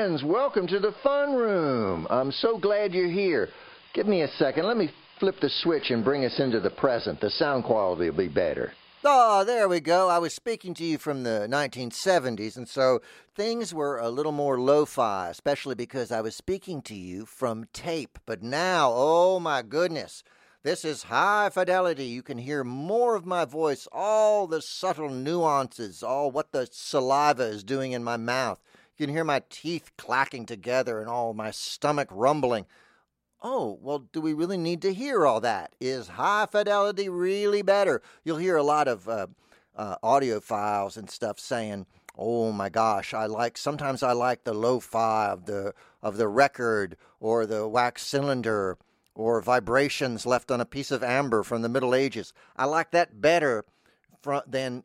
friends, welcome to the fun room. I'm so glad you're here. Give me a second. Let me flip the switch and bring us into the present. The sound quality will be better. Oh, there we go. I was speaking to you from the 1970s, and so things were a little more lo-fi, especially because I was speaking to you from tape. But now, oh my goodness, this is high fidelity. You can hear more of my voice, all the subtle nuances, all what the saliva is doing in my mouth. You can hear my teeth clacking together and all my stomach rumbling. Oh, well, do we really need to hear all that? Is high fidelity really better? You'll hear a lot of audio files and stuff saying, oh my gosh, sometimes I like the lo-fi of the record or the wax cylinder or vibrations left on a piece of amber from the Middle Ages. I like that better than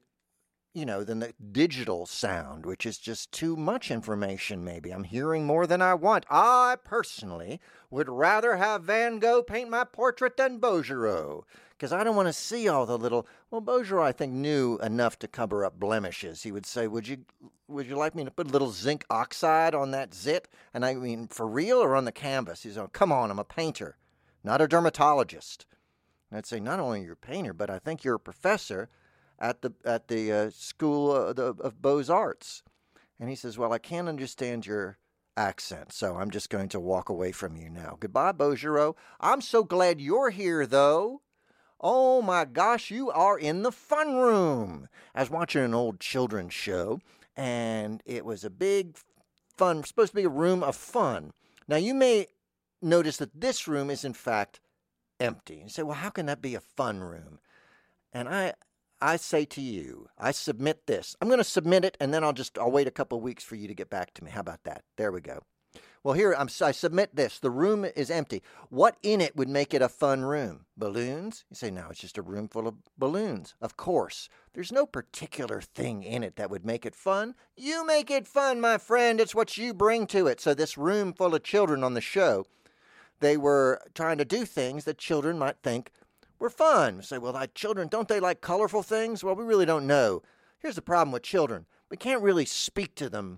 the digital sound, which is just too much information maybe. I'm hearing more than I want. I personally would rather have Van Gogh paint my portrait than Bouguereau, because I don't want to see all the little... Well, Bouguereau, I think, knew enough to cover up blemishes. He would say, would you like me to put a little zinc oxide on that zit? And I mean, for real or on the canvas? He's like, come on, I'm a painter, not a dermatologist. And I'd say, not only you're a painter, but I think you're a professor at the School of Beaux-Arts. And he says, well, I can't understand your accent, so I'm just going to walk away from you now. Goodbye, Bouguereau. I'm so glad you're here, though. Oh, my gosh, you are in the fun room. I was watching an old children's show, and it was a big fun, supposed to be a room of fun. Now, you may notice that this room is, in fact, empty. You say, well, how can that be a fun room? And I say to you, I submit this. I'm going to submit it, and then I'll wait a couple of weeks for you to get back to me. How about that? There we go. Well, here, I submit this. The room is empty. What in it would make it a fun room? Balloons? You say, no, it's just a room full of balloons. Of course. There's no particular thing in it that would make it fun. You make it fun, my friend. It's what you bring to it. So this room full of children on the show, they were trying to do things that children might think were fun. Say, well, children, don't they like colorful things? Well, we really don't know. Here's the problem with children. We can't really speak to them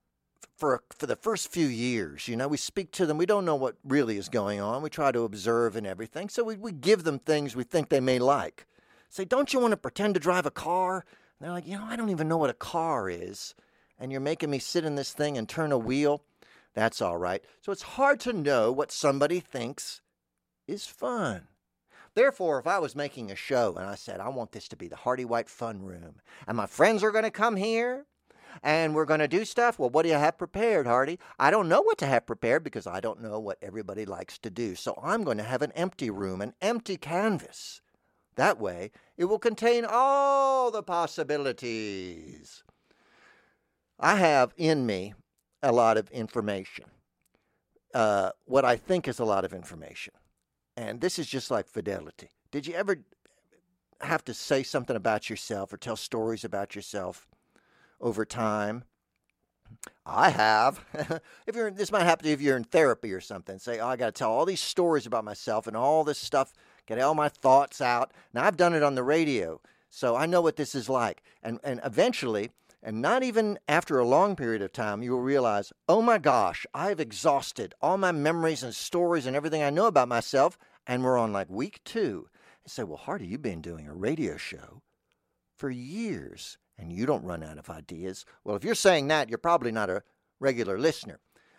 for the first few years. We speak to them. We don't know what really is going on. We try to observe and everything. So we give them things we think they may like. Say, don't you want to pretend to drive a car? And they're like, I don't even know what a car is. And you're making me sit in this thing and turn a wheel? That's all right. So it's hard to know what somebody thinks is fun. Therefore, if I was making a show and I said, I want this to be the Hardy White Fun Room, and my friends are going to come here, and we're going to do stuff, well, what do you have prepared, Hardy? I don't know what to have prepared because I don't know what everybody likes to do. So I'm going to have an empty room, an empty canvas. That way, it will contain all the possibilities. I have in me a lot of information, what I think is a lot of information. And this is just like fidelity. Did you ever have to say something about yourself or tell stories about yourself over time? I have. This might happen to you if you're in therapy or something. Say, I got to tell all these stories about myself and all this stuff, get all my thoughts out. Now, I've done it on the radio, so I know what this is like. And eventually, and not even after a long period of time, you will realize, oh my gosh, I've exhausted all my memories and stories and everything I know about myself, and we're on like week 2. You say, well, Hardy, you've been doing a radio show for years, and you don't run out of ideas. Well, if you're saying that, you're probably not a regular listener.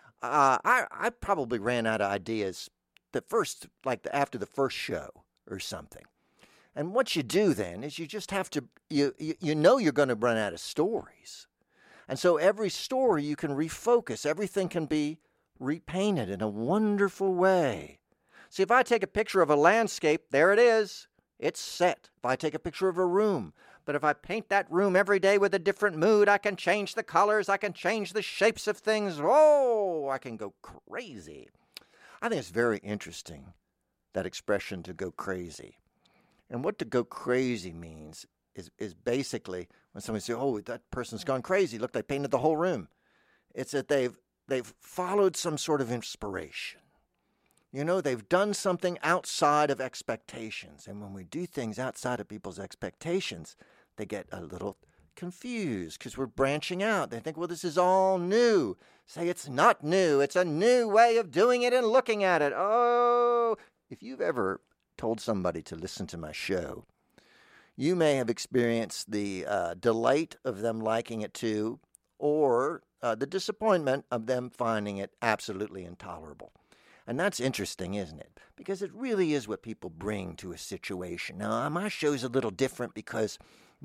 I probably ran out of ideas after the first show or something. And what you do then is you just have to, you know you're going to run out of stories. And so every story you can refocus. Everything can be repainted in a wonderful way. See, if I take a picture of a landscape, there it is. It's set. If I take a picture of a room. But if I paint that room every day with a different mood, I can change the colors. I can change the shapes of things. Oh, I can go crazy. I think it's very interesting, that expression, to go crazy. And what to go crazy means is basically when somebody says, oh, that person's gone crazy. Look, they painted the whole room. It's that they've followed some sort of inspiration. They've done something outside of expectations. And when we do things outside of people's expectations, they get a little confused because we're branching out. They think, well, this is all new. say it's not new. It's a new way of doing it and looking at it. Oh, if you've ever told somebody to listen to my show, you may have experienced the delight of them liking it too, or the disappointment of them finding it absolutely intolerable. And that's interesting, isn't it? Because it really is what people bring to a situation. Now, my show's a little different because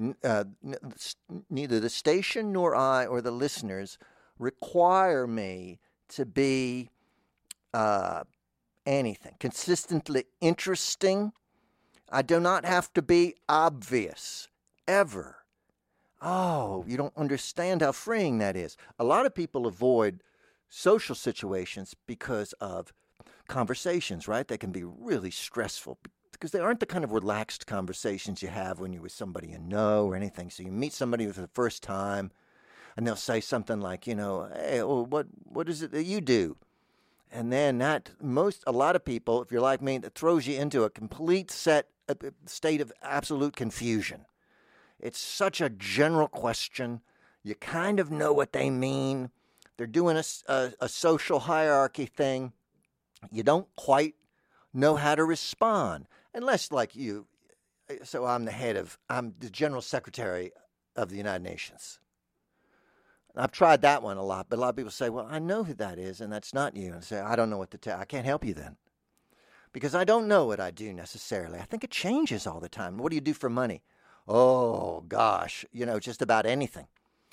neither the station nor I or the listeners require me to be anything. Consistently interesting. I do not have to be obvious, ever. Oh, you don't understand how freeing that is. A lot of people avoid social situations because of conversations, right? They can be really stressful because they aren't the kind of relaxed conversations you have when you're with somebody you know or anything. So you meet somebody for the first time and they'll say something like, you know, hey, oh, what is it that you do? And then a lot of people, if you're like me, that throws you into a complete state of absolute confusion. It's such a general question. You kind of know what they mean. They're doing a social hierarchy thing. You don't quite know how to respond. Unless, like you, so I'm the General Secretary of the United Nations. I've tried that one a lot, but a lot of people say, well, I know who that is, and that's not you. And I say, I don't know what to tell. I can't help you then. Because I don't know what I do necessarily. I think it changes all the time. What do you do for money? Oh, gosh, just about anything.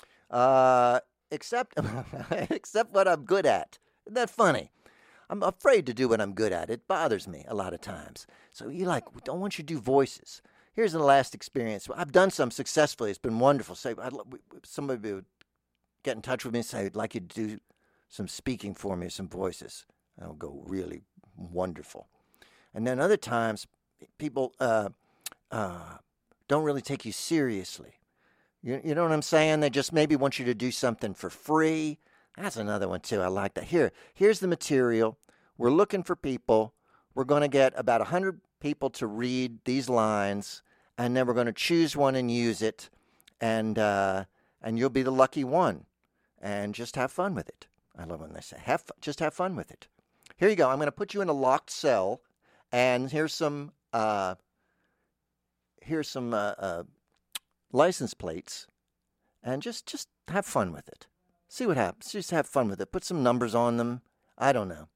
Except what I'm good at. Isn't that funny? I'm afraid to do what I'm good at. It bothers me a lot of times. So we don't want you to do voices. Here's the last experience. I've done some successfully. It's been wonderful. Say, somebody would get in touch with me and say, I'd like you to do some speaking for me, some voices. That'll go really wonderful. And then other times, people don't really take you seriously. You know what I'm saying? They just maybe want you to do something for free. That's another one, too. I like that. Here's the material. We're looking for people. We're going to get about 100 people to read these lines, and then we're going to choose one and use it, and you'll be the lucky one. And just have fun with it. I love when they say, just have fun with it. Here you go. I'm going to put you in a locked cell, and here's some license plates, and just have fun with it. See what happens. Just have fun with it. Put some numbers on them. I don't know.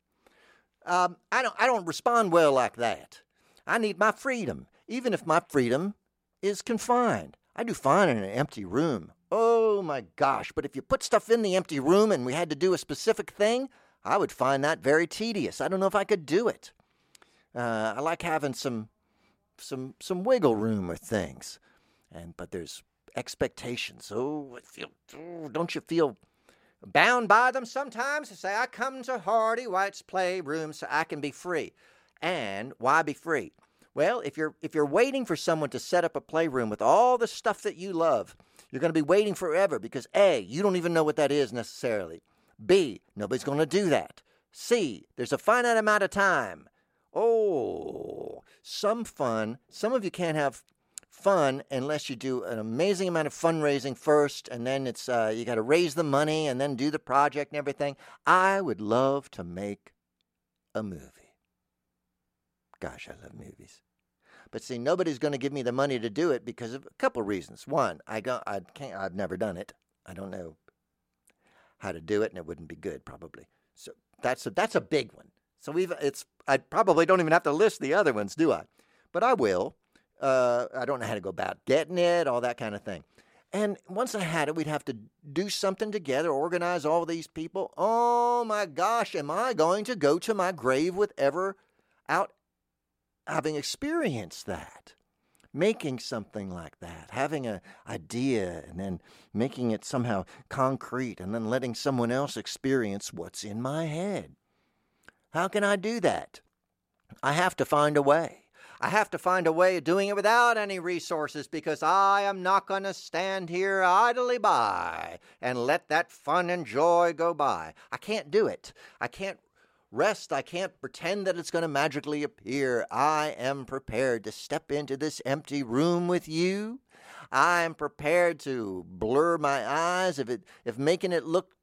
I don't respond well like that. I need my freedom, even if my freedom is confined. I do fine in an empty room. Oh my gosh! But if you put stuff in the empty room and we had to do a specific thing, I would find that very tedious. I don't know if I could do it. I like having some wiggle room with things, but there's expectations. Don't you feel bound by them sometimes? To say, I come to Hardy White's playroom so I can be free. And why be free? Well, if you're waiting for someone to set up a playroom with all the stuff that you love, you're going to be waiting forever because A, you don't even know what that is necessarily. B, nobody's going to do that. C, there's a finite amount of time. Oh, some of you can't have fun unless you do an amazing amount of fundraising first, and then it's you got to raise the money and then do the project and everything. I would love to make a movie. Gosh, I love movies. But see, nobody's going to give me the money to do it because of a couple reasons. One, I've never done it. I don't know how to do it, and it wouldn't be good probably. So that's a big one. So I probably don't even have to list the other ones, do I? But I will. I don't know how to go about getting it, all that kind of thing. And once I had it, we'd have to do something together, organize all these people. Oh my gosh, am I going to go to my grave without having experienced that? Making something like that, having an idea and then making it somehow concrete and then letting someone else experience what's in my head. How can I do that? I have to find a way. I have to find a way of doing it without any resources because I am not going to stand here idly by and let that fun and joy go by. I can't do it. I can't rest. I can't pretend that it's going to magically appear. I am prepared to step into this empty room with you. I am prepared to blur my eyes if making it look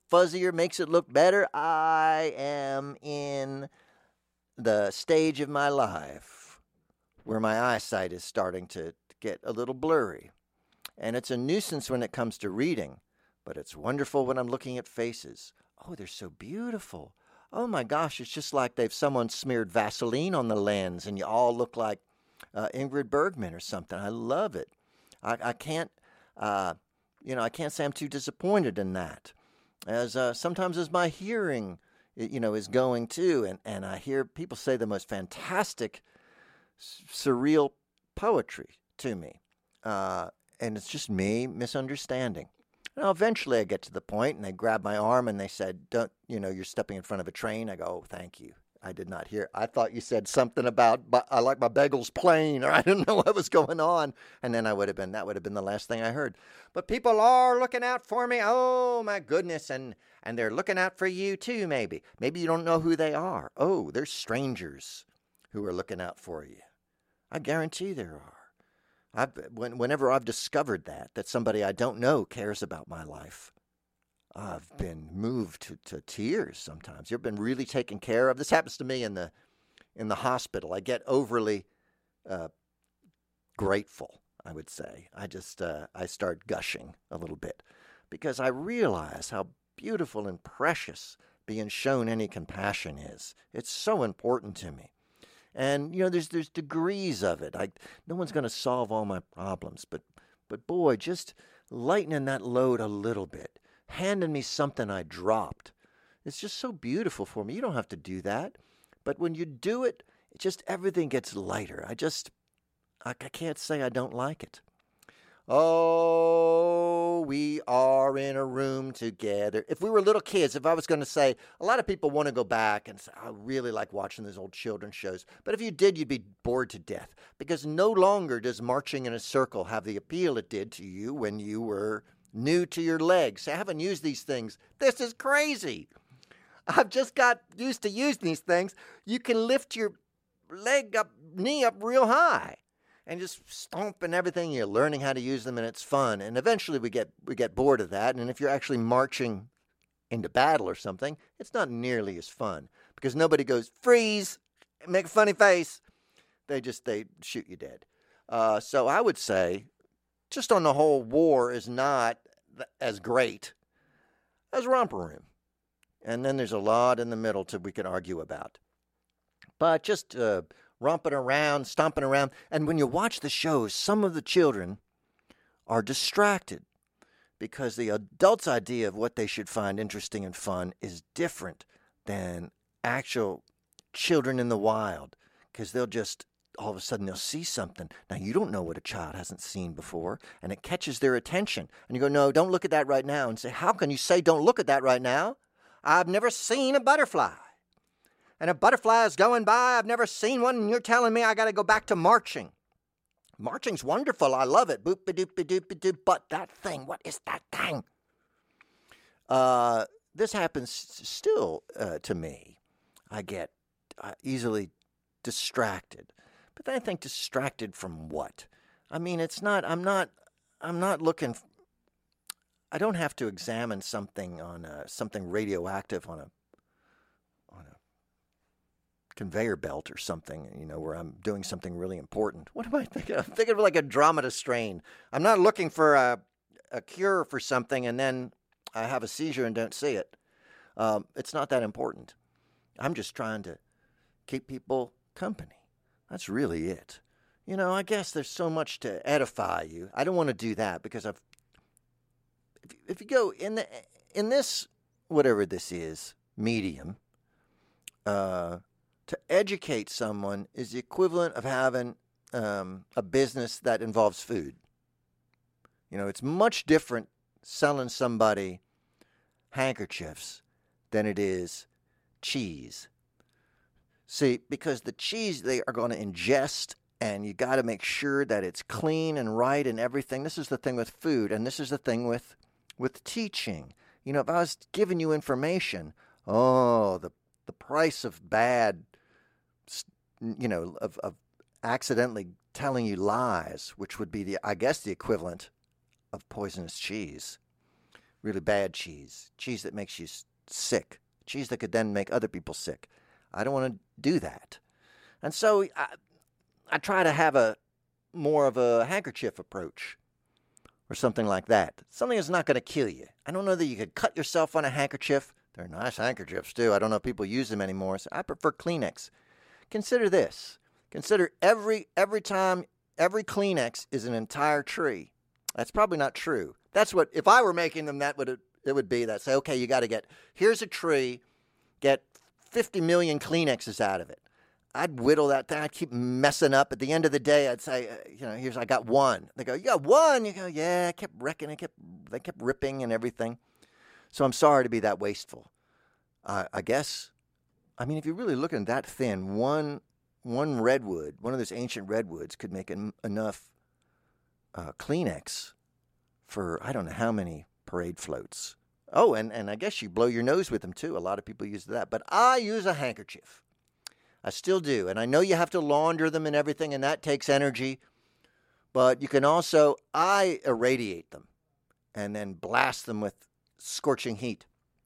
fuzzier, makes it look better. I am in the stage of my life where my eyesight is starting to get a little blurry. And it's a nuisance when it comes to reading, but it's wonderful when I'm looking at faces. Oh, they're so beautiful. Oh my gosh, it's just like someone smeared Vaseline on the lens and you all look like Ingrid Bergman or something. I love it. I can't, I can't say I'm too disappointed in that. As sometimes as my hearing, is going too, and I hear people say the most fantastic, surreal poetry to me, and it's just me misunderstanding. Now, eventually I get to the point, and they grab my arm, and they said, don't, you're stepping in front of a train. I go, oh, thank you. I did not hear. I thought you said something about, I like my bagels plain, or I didn't know what was going on. And then that would have been the last thing I heard. But people are looking out for me. Oh, my goodness. And they're looking out for you, too, maybe. Maybe you don't know who they are. Oh, there's strangers who are looking out for you. I guarantee there are. Whenever I've discovered that somebody I don't know cares about my life, I've been moved to tears sometimes. You've been really taken care of. This happens to me in the hospital. I get overly grateful, I would say. I start gushing a little bit because I realize how beautiful and precious being shown any compassion is. It's so important to me. And, there's degrees of it. No one's going to solve all my problems, but boy, just lightening that load a little bit, handing me something I dropped. It's just so beautiful for me. You don't have to do that. But when you do it, everything gets lighter. I can't say I don't like it. Oh, we are in a room together. If we were little kids, if I was going to say, a lot of people want to go back and say, I really like watching those old children's shows. But if you did, you'd be bored to death because no longer does marching in a circle have the appeal it did to you when you were new to your legs. I haven't used these things. This is crazy. I've just got used to using these things. You can lift your knee up real high. And just stomp and everything. You're learning how to use them, and it's fun. And eventually we get bored of that. And if you're actually marching into battle or something, it's not nearly as fun because nobody goes freeze, make a funny face. They shoot you dead. So I would say, just on the whole, war is not as great as Romper Room. And then there's a lot in the middle we could argue about. But just romping around, stomping around. And when you watch the shows, some of the children are distracted because the adult's idea of what they should find interesting and fun is different than actual children in the wild because they'll just, all of a sudden, they'll see something. Now, you don't know what a child hasn't seen before, and it catches their attention. And you go, no, don't look at that right now. And say, how can you say don't look at that right now? I've never seen a butterfly. And a butterfly is going by. I've never seen one, and you're telling me I got to go back to marching. Marching's wonderful. I love it. Boop-a-doop-a-doop-a-doop. But that thing, what is that thing? This happens still to me. I get easily distracted. But then I think distracted from what? I mean, I'm not looking, I don't have to examine something on something radioactive on a conveyor belt or something, where I'm doing something really important. What am I thinking? I'm thinking of like a Andromeda strain. I'm not looking for a cure for something and then I have a seizure and don't see it. It's not that important. I'm just trying to keep people company. That's really it. I guess there's so much to edify you. I don't want to do that because if you go in this, whatever this is, medium, to educate someone is the equivalent of having a business that involves food. It's much different selling somebody handkerchiefs than it is cheese. See, because the cheese they are going to ingest, and you got to make sure that it's clean and right and everything. This is the thing with food, and this is the thing with teaching. If I was giving you information, the price of bad, of accidentally telling you lies, which would be the equivalent of poisonous cheese, really bad cheese, cheese that makes you sick, cheese that could then make other people sick. I don't want to do that. And so I try to have a more of a handkerchief approach or something like that. Something that's not going to kill you. I don't know that you could cut yourself on a handkerchief. They're nice handkerchiefs too. I don't know if people use them anymore. So I prefer Kleenex. Consider this. Consider every Kleenex is an entire tree. That's probably not true. That's what, if I were making them, it would be that. Say, okay, you got to here's a tree, get 50 million Kleenexes out of it. I'd whittle that thing. I'd keep messing up. At the end of the day, I'd say, I got one. They go, you got one? You go, yeah, I kept wrecking. They kept ripping and everything. So I'm sorry to be that wasteful. I guess, if you're really looking that thin, one redwood, one of those ancient redwoods could make enough Kleenex for I don't know how many parade floats. Oh, and I guess you blow your nose with them too. A lot of people use that. But I use a handkerchief. I still do. And I know you have to launder them and everything, and that takes energy. But you can also, I irradiate them and then blast them with scorching heat.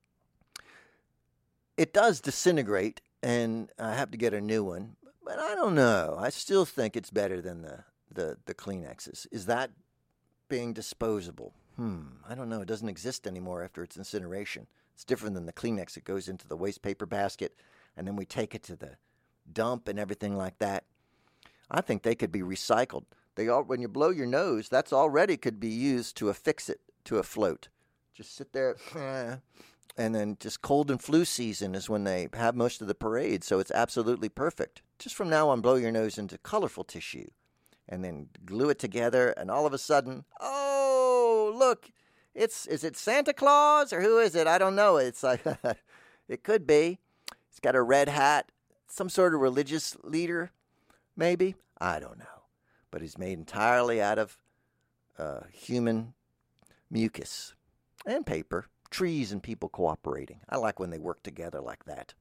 It does disintegrate, and I have to get a new one. But I don't know. I still think it's better than the Kleenexes. Is that being disposable? I don't know. It doesn't exist anymore after its incineration. It's different than the Kleenex. It goes into the waste paper basket, and then we take it to the dump and everything like that. I think they could be recycled. When you blow your nose, that's already could be used to affix it to a float. Just sit there, and then just cold and flu season is when they have most of the parade, so it's absolutely perfect. Just from now on, blow your nose into colorful tissue, and then glue it together, and all of a sudden, oh, look, is it Santa Claus, or who is it? I don't know. It's like, it could be. He's got a red hat. Some sort of religious leader, maybe. I don't know. But he's made entirely out of human mucus and paper, trees and people cooperating. I like when they work together like that.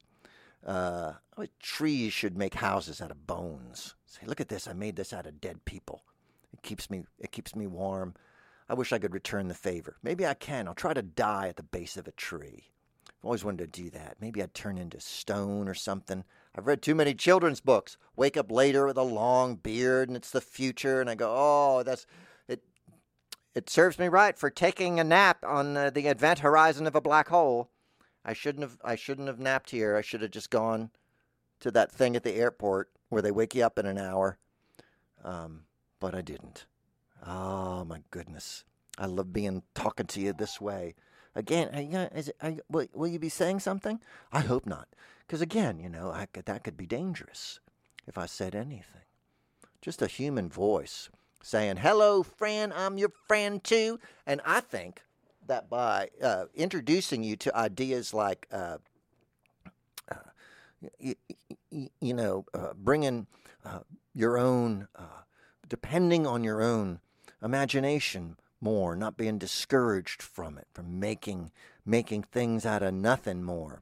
Trees should make houses out of bones. Say, look at this. I made this out of dead people. It keeps me warm. I wish I could return the favor. Maybe I can. I'll try to die at the base of a tree. I've always wanted to do that. Maybe I'd turn into stone or something. I've read too many children's books. Wake up later with a long beard, and it's the future, and I go, oh, that's it. It serves me right for taking a nap on the event horizon of a black hole. I shouldn't have napped here. I should have just gone to that thing at the airport where they wake you up in an hour. But I didn't. Oh my goodness! I love talking to you this way. Again, will you be saying something? I hope not. Because again, that could be dangerous if I said anything. Just a human voice saying, hello, friend, I'm your friend too. And I think that by introducing you to ideas like, bringing your own, depending on your own imagination more, not being discouraged from it, from making things out of nothing more.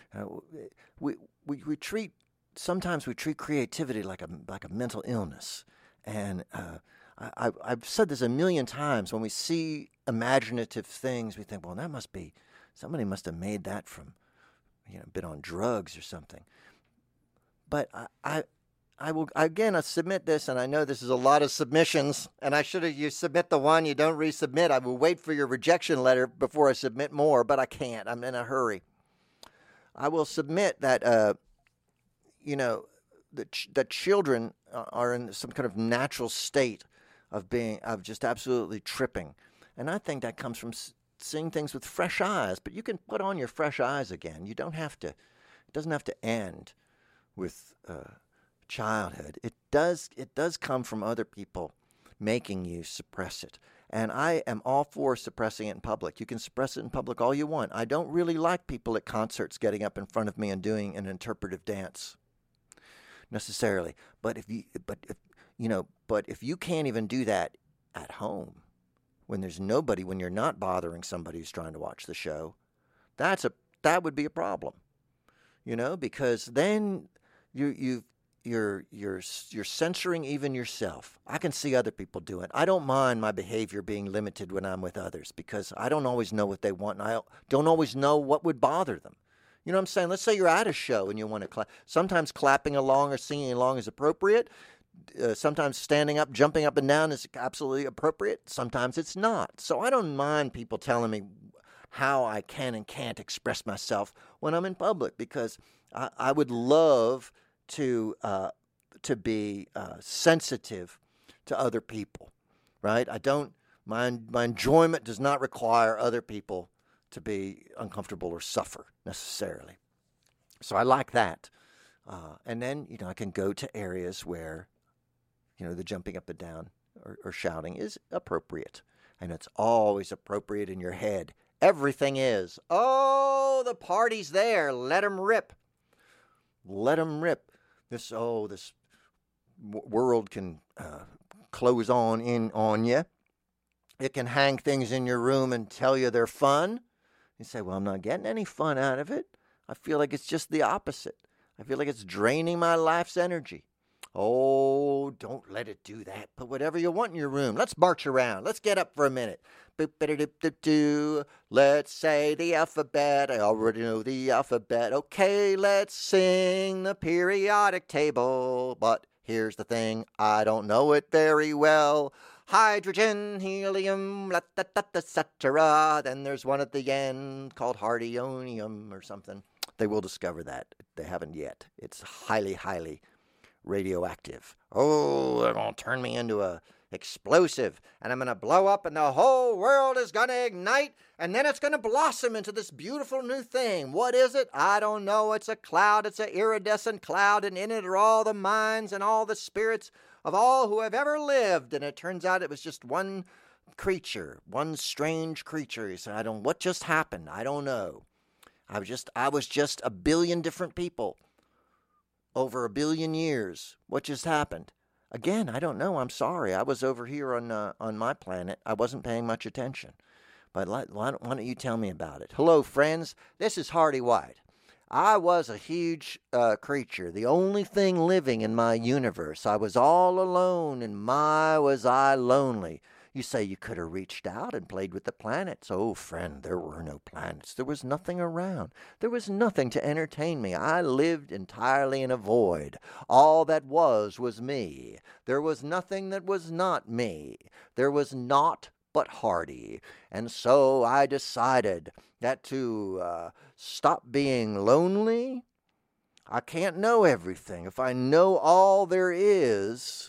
Sometimes we treat creativity like a mental illness, and I've said this a million times. When we see imaginative things, we think, well, somebody must have made that from, been on drugs or something. But I will again submit this, and I know this is a lot of submissions, and you submit the one, you don't resubmit. I will wait for your rejection letter before I submit more, but I can't. I'm in a hurry. I will submit that, that children are in some kind of natural state of just absolutely tripping. And I think that comes from seeing things with fresh eyes, but you can put on your fresh eyes again. It doesn't have to end with childhood. It does come from other people making you suppress it. And I am all for suppressing it in public. You can suppress it in public all you want. I don't really like people at concerts getting up in front of me and doing an interpretive dance necessarily. But if you can't even do that at home, when there's nobody, when you're not bothering somebody who's trying to watch the show, that would be a problem. Because then you've you're censoring even yourself. I can see other people do it. I don't mind my behavior being limited when I'm with others because I don't always know what they want, and I don't always know what would bother them. You know what I'm saying? Let's say you're at a show and you want to clap. Sometimes clapping along or singing along is appropriate. Sometimes standing up, jumping up and down is absolutely appropriate. Sometimes it's not. So I don't mind people telling me how I can and can't express myself when I'm in public because I would love to be sensitive to other people, right? I don't. My enjoyment does not require other people to be uncomfortable or suffer necessarily. So I like that. And then, I can go to areas where, the jumping up and down or shouting is appropriate. And it's always appropriate in your head. Everything is. Oh, the party's there. Let 'em rip. Let 'em rip. This world can close in on you. It can hang things in your room and tell you they're fun. You say, well, I'm not getting any fun out of it. I feel like it's just the opposite. I feel like it's draining my life's energy. Oh, don't let it do that. Put whatever you want in your room. Let's march around. Let's get up for a minute. Let's say the alphabet. I already know the alphabet. Okay, let's sing the periodic table. But here's the thing, I don't know it very well. Hydrogen, helium, etc. Then there's one at the end called hardionium or something. They will discover that. They haven't yet. It's highly, highly radioactive. Oh, they're going to turn me into a explosive, and I'm going to blow up, and the whole world is going to ignite, and then it's going to blossom into this beautiful new thing. What is it? I don't know. It's a cloud. It's an iridescent cloud, and in it are all the minds and all the spirits of all who have ever lived. And it turns out it was just one creature, one strange creature. He said, what just happened? I don't know. I was just a billion different people over a billion years. What just happened? Again, I don't know. I'm sorry. I was over here on my planet. I wasn't paying much attention. But why don't you tell me about it? Hello, friends. This is Hardy White. I was a huge creature, the only thing living in my universe. I was all alone, and my was I lonely. You say you could have reached out and played with the planets. Oh, friend, there were no planets. There was nothing around. There was nothing to entertain me. I lived entirely in a void. All that was me. There was nothing that was not me. There was naught but Hardy. And so I decided that to stop being lonely, I can't know everything. If I know all there is,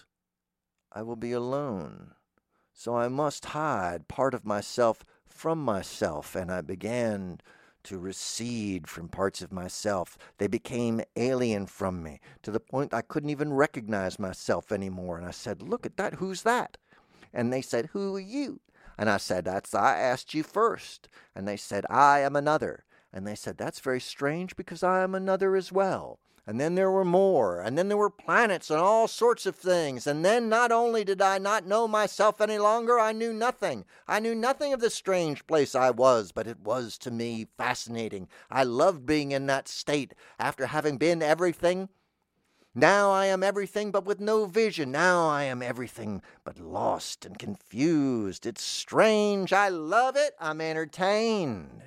I will be alone. So I must hide part of myself from myself, and I began to recede from parts of myself. They became alien from me, to the point I couldn't even recognize myself anymore. And I said, look at that, who's that? And they said, who are you? And I said, I asked you first. And they said, I am another. And they said, that's very strange because I am another as well. And then there were more, and then there were planets and all sorts of things. And then not only did I not know myself any longer, I knew nothing. I knew nothing of the strange place I was, but it was to me fascinating. I loved being in that state after having been everything. Now I am everything but with no vision. Now I am everything but lost and confused. It's strange. I love it. I'm entertained.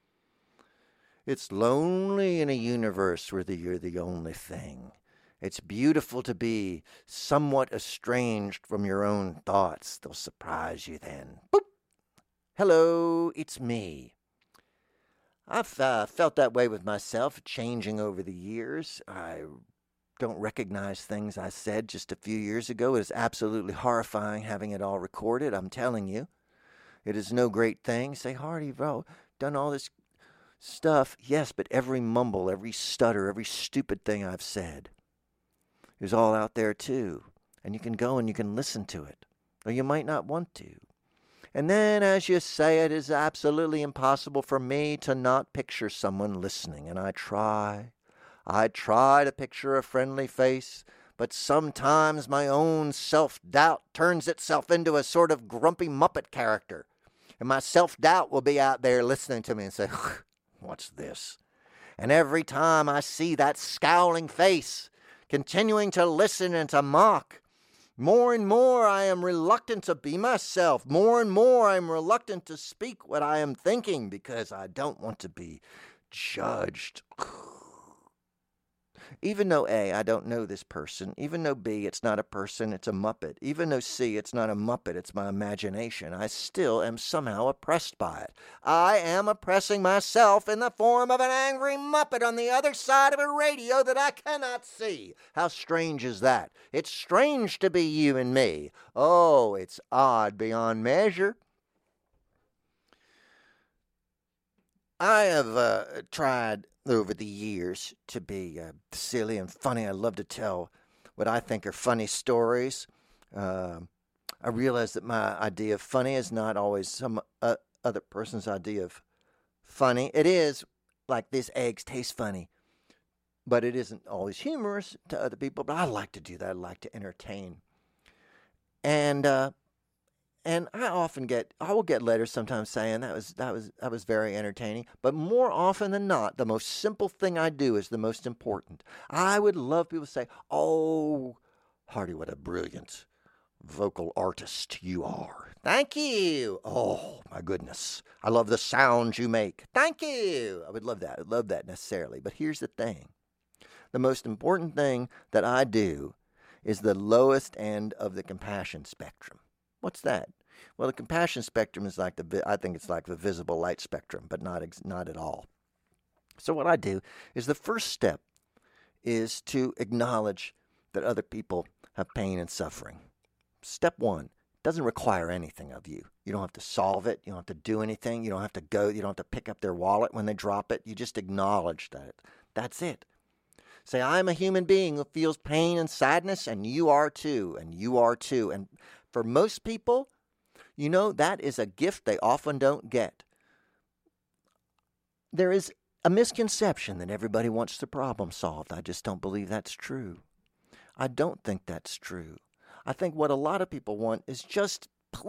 It's lonely in a universe where you're the only thing. It's beautiful to be somewhat estranged from your own thoughts. They'll surprise you then. Boop! Hello, it's me. I've felt that way with myself, changing over the years. I don't recognize things I said just a few years ago. It is absolutely horrifying having it all recorded, I'm telling you. It is no great thing. Say, Hardy, bro, done all this stuff. Yes, but every mumble, every stutter, every stupid thing I've said is all out there too. And you can go and you can listen to it. Or you might not want to. And then, as you say, it is absolutely impossible for me to not picture someone listening. And I try to picture a friendly face, but sometimes my own self-doubt turns itself into a sort of grumpy Muppet character. And my self-doubt will be out there listening to me and say, what's this? And every time I see that scowling face, continuing to listen and to mock. More and more I am reluctant to be myself. More and more I am reluctant to speak what I am thinking because I don't want to be judged. Even though A, I don't know this person. Even though B, it's not a person, it's a Muppet. Even though C, it's not a Muppet, it's my imagination. I still am somehow oppressed by it. I am oppressing myself in the form of an angry Muppet on the other side of a radio that I cannot see. How strange is that? It's strange to be you and me. Oh, it's odd beyond measure. I have tried over the years to be silly and funny. I love to tell what I think are funny stories. I realize that my idea of funny is not always some other person's idea of funny. It is like these eggs taste funny, but it isn't always humorous to other people. But I like to do that. I like to entertain. And I will get letters sometimes saying that was very entertaining. But more often than not, the most simple thing I do is the most important. I would love people to say, "Oh, Hardy, what a brilliant vocal artist you are. Thank you. Oh, my goodness. I love the sounds you make. Thank you." I would love that. I'd love that necessarily. But here's the thing. The most important thing that I do is the lowest end of the compassion spectrum. What's that? Well, the compassion spectrum is like I think it's like the visible light spectrum, but not at all. So what I do is the first step is to acknowledge that other people have pain and suffering. Step one doesn't require anything of you. You don't have to solve it. You don't have to do anything. You don't have to go. You don't have to pick up their wallet when they drop it. You just acknowledge that. That's it. Say, I'm a human being who feels pain and sadness, and you are too, and you are too. And for most people, that is a gift they often don't get. There is a misconception that everybody wants the problem solved. I just don't believe that's true. I don't think that's true. I think what a lot of people want is just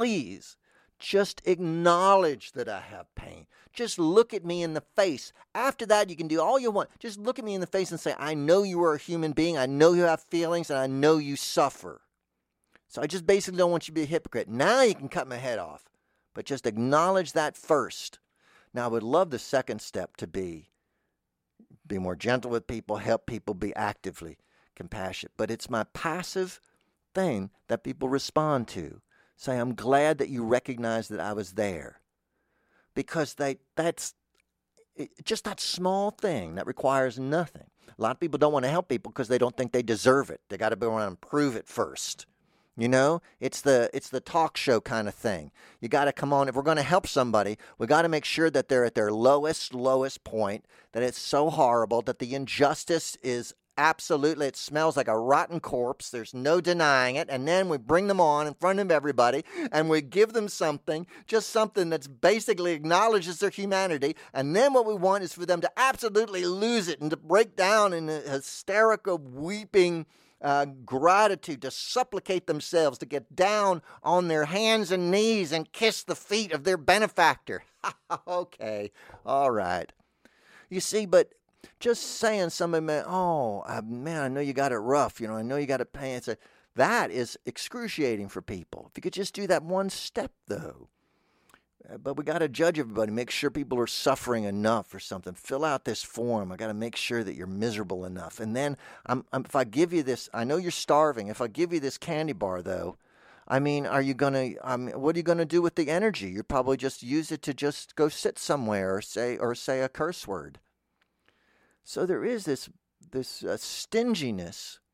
acknowledge that I have pain. Just look at me in the face. After that, you can do all you want. Just look at me in the face and say, I know you are a human being. I know you have feelings, and I know you suffer. So I just basically don't want you to be a hypocrite. Now you can cut my head off. But just acknowledge that first. Now I would love the second step to be more gentle with people, help people, be actively compassionate. But it's my passive thing that people respond to. Say, I'm glad that you recognize that I was there. Because that's just that small thing that requires nothing. A lot of people don't want to help people because they don't think they deserve it. They got to be around and prove it first. It's the talk show kind of thing. You got to come on. If we're going to help somebody, we got to make sure that they're at their lowest point, that it's so horrible, that the injustice is absolutely, it smells like a rotten corpse. There's no denying it. And then we bring them on in front of everybody and we give them something, just something that's basically acknowledges their humanity. And then what we want is for them to absolutely lose it and to break down in a hysterical weeping gratitude, to supplicate themselves, to get down on their hands and knees and kiss the feet of their benefactor. Okay, all right. You see, but just saying somebody, man, I know you got it rough, I know you got it pain. That is excruciating for people. If you could just do that one step, though. But we got to judge everybody, make sure people are suffering enough or something. Fill out this form. I got to make sure that you're miserable enough. And then if I give you this, I know you're starving. If I give you this candy bar, though, what are you going to do with the energy? You'll probably just use it to just go sit somewhere or say a curse word. So there is this stinginess,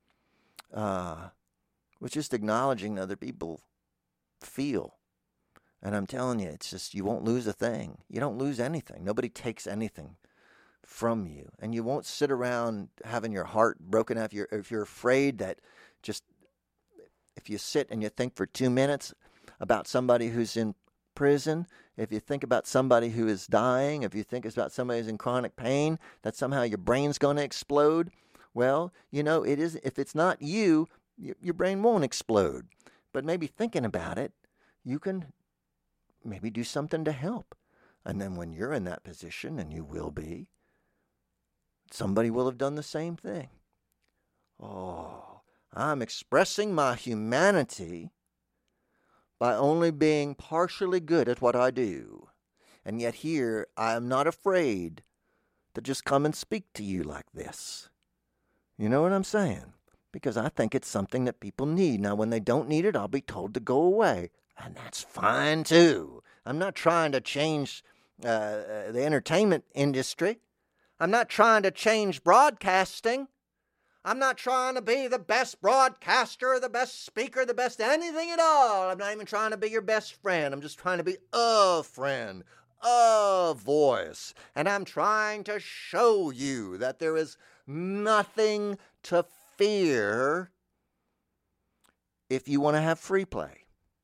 with just acknowledging other people feel. And I'm telling you, it's just, you won't lose a thing. You don't lose anything. Nobody takes anything from you. And you won't sit around having your heart broken out. If you're afraid that if you sit and you think for 2 minutes about somebody who's in prison, if you think about somebody who is dying, if you think about somebody who's in chronic pain, that somehow your brain's going to explode, well, it is. If it's not you, your brain won't explode. But maybe thinking about it, you can maybe do something to help. And then when you're in that position, and you will be, somebody will have done the same thing. Oh, I'm expressing my humanity by only being partially good at what I do. And yet here I am not afraid to just come and speak to you like this. You know what I'm saying? Because I think it's something that people need. Now, when they don't need it, I'll be told to go away. And that's fine, too. I'm not trying to change the entertainment industry. I'm not trying to change broadcasting. I'm not trying to be the best broadcaster, the best speaker, the best anything at all. I'm not even trying to be your best friend. I'm just trying to be a friend, a voice. And I'm trying to show you that there is nothing to fear if you want to have free play.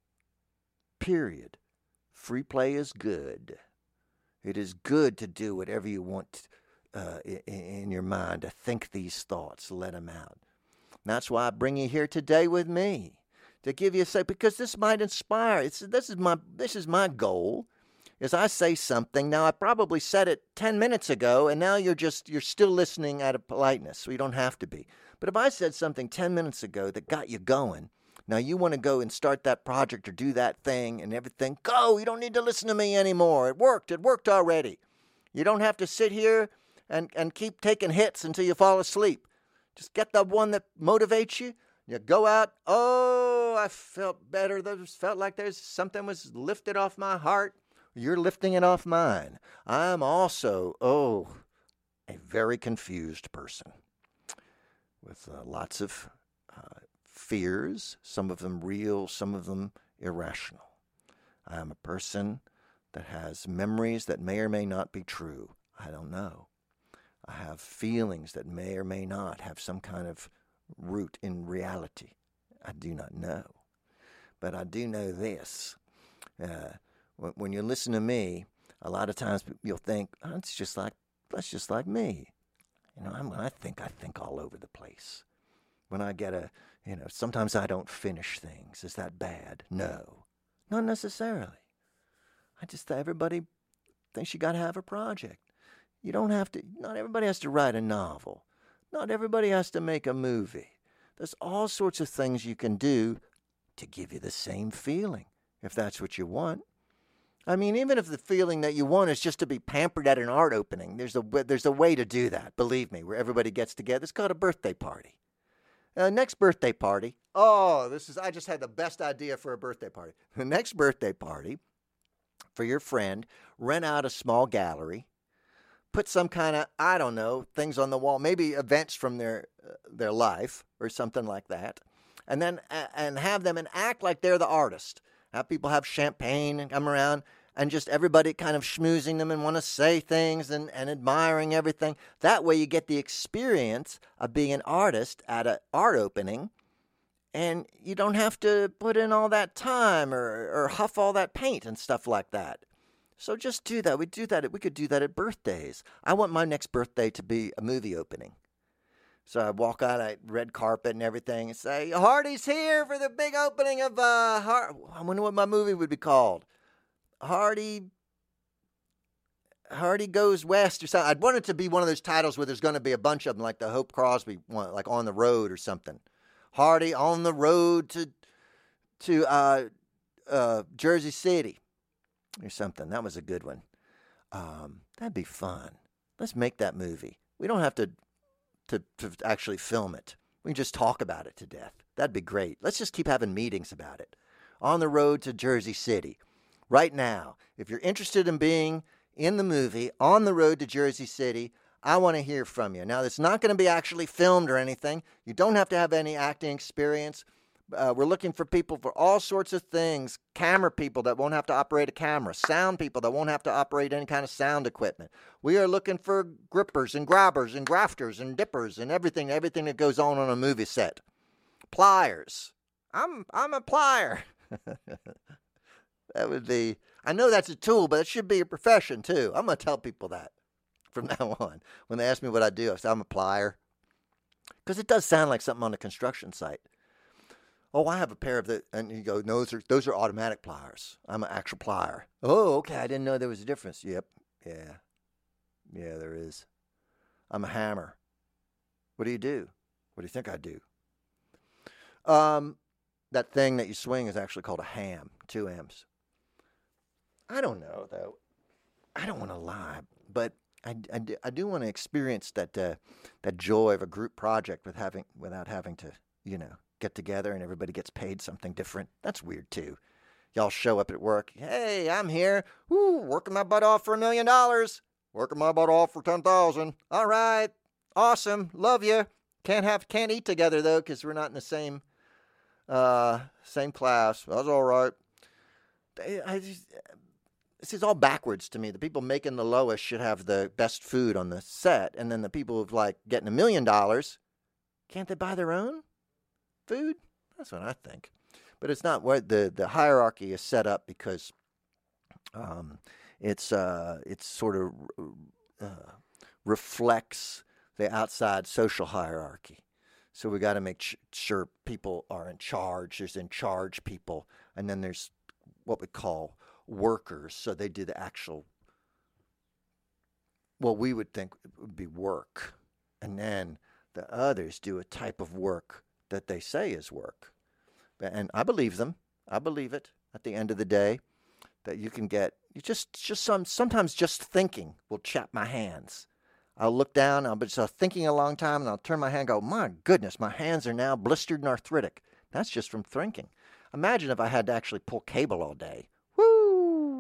Period. Free play is good. It is good to do whatever you want in your mind, to think these thoughts, let them out. And that's why I bring you here today with me, to give you a say, because this might inspire. This is my goal. Is I say something, now I probably said it 10 minutes ago, and now you're still listening out of politeness, so you don't have to be. But if I said something 10 minutes ago that got you going, now you want to go and start that project or do that thing and everything, go, you don't need to listen to me anymore. It worked already. You don't have to sit here and keep taking hits until you fall asleep. Just get the one that motivates you. You go out, oh, I felt better. Felt like something was lifted off my heart. You're lifting it off mine. I'm also, a very confused person with lots of fears, some of them real, some of them irrational. I am a person that has memories that may or may not be true. I don't know. I have feelings that may or may not have some kind of root in reality. I do not know. But I do know this. When you listen to me, a lot of times you'll think, that's just like me. When I think all over the place. When I get sometimes I don't finish things. Is that bad? No, not necessarily. Everybody thinks you got to have a project. You don't have to, not everybody has to write a novel. Not everybody has to make a movie. There's all sorts of things you can do to give you the same feeling, if that's what you want. I mean, even if the feeling that you want is just to be pampered at an art opening, there's a way to do that, believe me, where everybody gets together. It's called a birthday party. Next birthday party, I just had the best idea for a birthday party. The next birthday party, for your friend, rent out a small gallery, put some kind of, things on the wall, maybe events from their life or something like that, and then and have them and act like they're the artist. Have people have champagne and come around and just everybody kind of schmoozing them and want to say things and admiring everything. That way you get the experience of being an artist at an art opening, and you don't have to put in all that time or huff all that paint and stuff like that. So just do that. We could do that at birthdays. I want my next birthday to be a movie opening. So I walk out at red carpet and everything and say, Hardy's here for the big opening of, I wonder what my movie would be called. Hardy Goes West or something. I'd want it to be one of those titles where there's going to be a bunch of them, like the Hope Crosby one, like On the Road or something. Hardy on the road to Jersey City or something. That was a good one. That'd be fun. Let's make that movie. We don't have to actually film it. We can just talk about it to death. That'd be great. Let's just keep having meetings about it. On the road to Jersey City. Right now, if you're interested in being in the movie On the Road to Jersey City, I want to hear from you. Now, it's not going to be actually filmed or anything. You don't have to have any acting experience. We're looking for people for all sorts of things. Camera people that won't have to operate a camera. Sound people that won't have to operate any kind of sound equipment. We are looking for grippers and grabbers and grafters and dippers and everything that goes on a movie set. Pliers. I'm a plier. That would be, I know that's a tool, but it should be a profession too. I'm going to tell people that from now on. When they ask me what I do, I say I'm a plier. Because it does sound like something on a construction site. Oh, I have a pair of the, and you go, no, those are automatic pliers. I'm an actual plier. Oh, okay, I didn't know there was a difference. Yep, yeah, there is. I'm a hammer. What do you do? What do you think I do? That thing that you swing is actually called a ham, 2 M's. I don't know, though. I don't want to lie, but I do want to experience that joy of a group project without having to, get together and everybody gets paid something different. That's weird, too. Y'all show up at work. Hey, I'm here. Woo, working my butt off for $1 million. Working my butt off for 10,000. All right. Awesome. Love you. Can't eat together, though, because we're not in the same class. That's all right. This is all backwards to me. The people making the lowest should have the best food on the set, and then the people who've getting $1 million, can't they buy their own food? That's what I think. But it's not what the hierarchy is set up because it's sort of reflects the outside social hierarchy. So we got to make sure people are in charge. There's in charge people, and then there's what we call workers. So they do the actual, what we would think would be work, and then the others do a type of work that they say is work. And I believe them. I believe it. At the end of the day, that you can get sometimes just thinking will chap my hands. I'll look down, I'll be just thinking a long time, and I'll turn my hand and go, my goodness, my hands are now blistered and arthritic. That's just from thinking. Imagine if I had to actually pull cable all day. Woo!